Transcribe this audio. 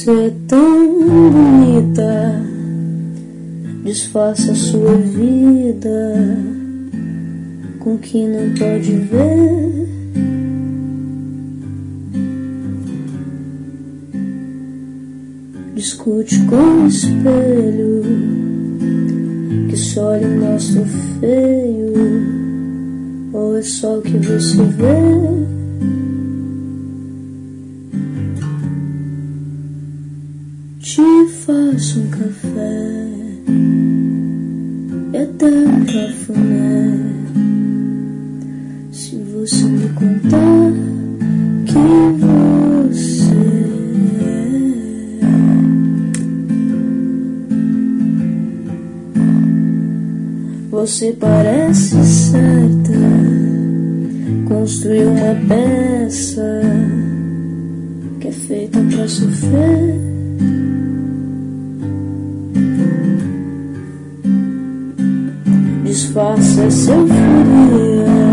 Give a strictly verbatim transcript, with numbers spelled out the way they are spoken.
Você é tão bonita, disfarça sua vida com que não pode ver. Discute com o espelho que só lhe mostra o feio, ou é só o que você vê? Te faço um café e até um cafuné, se você me contar quem você é. Você parece certa, construiu uma peça que é feita pra sofrer. Disfarça essa euforia